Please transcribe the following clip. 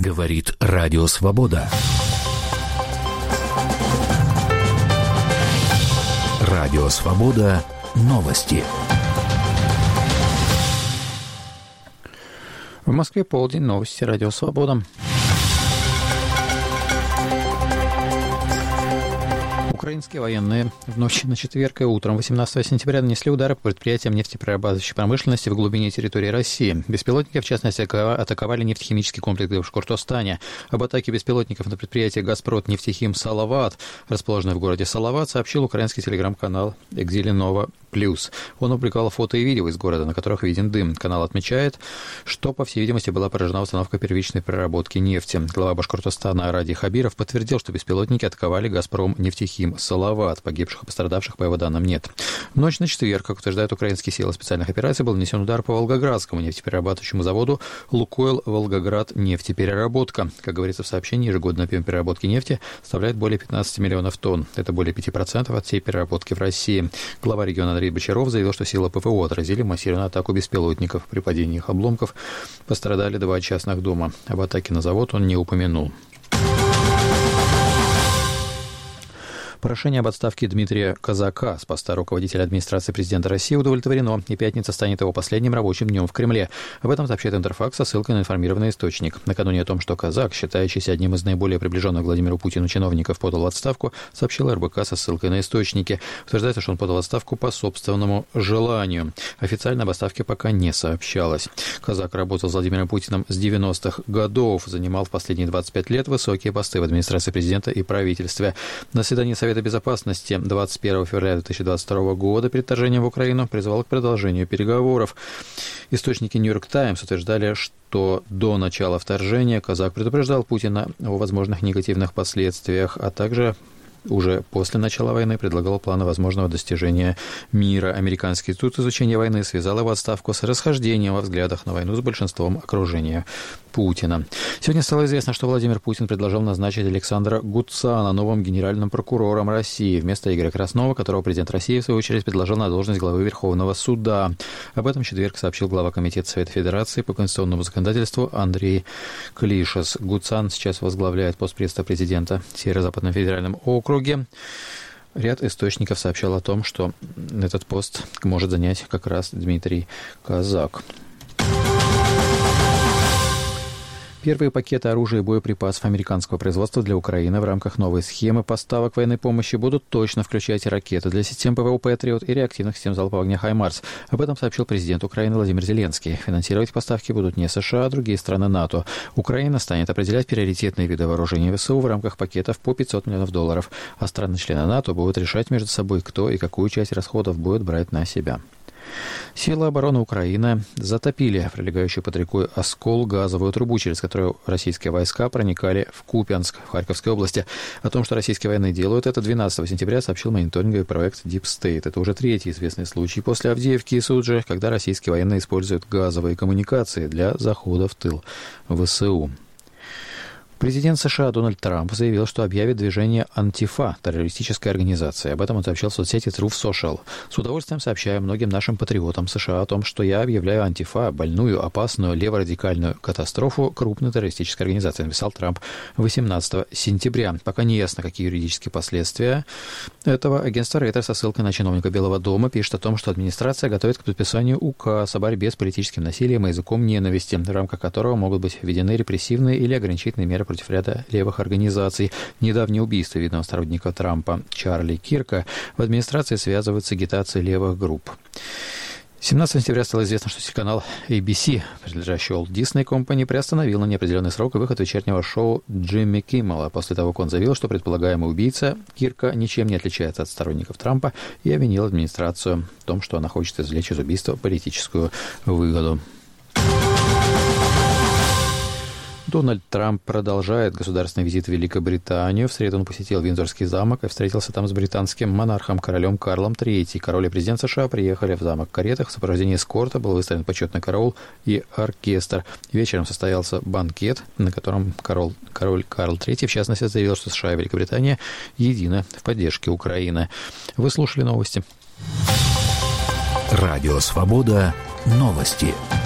Говорит Радио Свобода. Радио Свобода. Новости. В Москве полдень. Новости. Радио Свобода. Украинские военные в ночь на четверг и утром 18 сентября нанесли удары по предприятиям нефтеперерабатывающей промышленности в глубине территории России. Беспилотники, в частности, атаковали нефтехимический комплекс в Башкортостане. Об атаке беспилотников на предприятие «Газпром Нефтехим Салават», расположенное в городе Салават, сообщил украинский телеграм-канал «Экзиленова Плюс». Он опубликовал фото и видео из города, на которых виден дым. Канал отмечает, что, по всей видимости, была поражена установка первичной переработки нефти. Глава Башкортостана Ради Хабиров подтвердил, что беспилотники атаковали «Газпром Нефтехим Салават». Погибших и пострадавших, по его данным, нет. В ночь на четверг, как утверждают украинские силы специальных операций, был нанесен удар по Волгоградскому нефтеперерабатывающему заводу «Лукойл Волгоград нефтепереработка». Как говорится в сообщении, ежегодный объем переработки нефти составляет более 15 миллионов тонн. Это более 5% от всей переработки в России. Глава региона Андрей Бочаров заявил, что силы ПВО отразили массированную атаку беспилотников. При падении их обломков пострадали 2 частных дома. Об атаке на завод он не упомянул. Прошение об отставке Дмитрия Казака с поста руководителя администрации президента России удовлетворено, и пятница станет его последним рабочим днем в Кремле. Об этом сообщает Интерфакс со ссылкой на информированный источник. Накануне о том, что Казак, считающийся одним из наиболее приближенных к Владимиру Путину чиновников, подал в отставку, сообщил РБК со ссылкой на источники. Утверждается, что он подал в отставку по собственному желанию. Официально об отставке пока не сообщалось. Казак работал с Владимиром Путиным с 90-х годов, занимал в последние 25 лет высокие посты в администрации президента и правительстве. На заседании Совета безопасности 21 февраля 2022 года перед вторжением в Украину призывал к продолжению переговоров. Источники «Нью-Йорк Таймс» утверждали, что до начала вторжения Казак предупреждал Путина о возможных негативных последствиях, а также уже после начала войны предлагал планы возможного достижения мира. Американский институт изучения войны связал его отставку с расхождением во взглядах на войну с большинством окружения Путина. Сегодня стало известно, что Владимир Путин предложил назначить Александра Гудцана новым генеральным прокурором России вместо Игоря Краснова, которого президент России, в свою очередь, предложил на должность главы Верховного суда. Об этом в четверг сообщил глава Комитета Совета Федерации по конституционному законодательству Андрей Клишес. Гудцан сейчас возглавляет пост пресс-президента в Северо-Западном федеральном округе. Ряд источников сообщал о том, что этот пост может занять как раз Дмитрий Казак. Первые пакеты оружия и боеприпасов американского производства для Украины в рамках новой схемы поставок военной помощи будут точно включать и ракеты для систем ПВО «Патриот» и реактивных систем залпового огня «Хаймарс». Об этом сообщил президент Украины Владимир Зеленский. Финансировать поставки будут не США, а другие страны НАТО. Украина станет определять приоритетные виды вооружения ВСУ в рамках пакетов по $500 миллионов, а страны-члены НАТО будут решать между собой, кто и какую часть расходов будет брать на себя. Силы обороны Украины затопили прилегающую под рекой Оскол газовую трубу, через которую российские войска проникали в Купянск, в Харьковской области. О том, что российские военные делают это, 12 сентября сообщил мониторинговый проект Deep State. Это уже третий известный случай после Авдеевки и Суджи, когда российские военные используют газовые коммуникации для захода в тыл ВСУ. Президент США Дональд Трамп заявил, что объявит движение «Антифа» террористической организацией. Об этом он сообщил в соцсети Truth Social. «С удовольствием сообщаю многим нашим патриотам США о том, что я объявляю «Антифа» больную, опасную, леворадикальную катастрофу крупной террористической организации», написал Трамп 18 сентября. Пока не ясно, какие юридические последствия этого. Агентство Рейтер со ссылкой на чиновника Белого дома пишет о том, что администрация готовит к подписанию указ о борьбе с политическим насилием и языком ненависти, в рамках которого могут быть введены репрессивные или ограничительные меры против ряда левых организаций. Недавнее убийство видного сторонника Трампа Чарли Кирка в администрации связывают с агитацией левых групп. 17 сентября стало известно, что телеканал ABC, принадлежащий Walt Disney Company, приостановил на неопределенный срок выход вечернего шоу Джимми Киммела после того, как он заявил, что предполагаемый убийца Кирка ничем не отличается от сторонников Трампа, и обвинил администрацию в том, что она хочет извлечь из убийства политическую выгоду. Дональд Трамп продолжает государственный визит в Великобританию. В среду он посетил Виндзорский замок и встретился там с британским монархом, королем Карлом III. Король и президент США приехали в замок в каретах. В сопровождении эскорта был выставлен почетный караул и оркестр. Вечером состоялся банкет, на котором король Карл III, в частности, заявил, что США и Великобритания едины в поддержке Украины. Вы слушали новости. Радио «Свобода». Новости.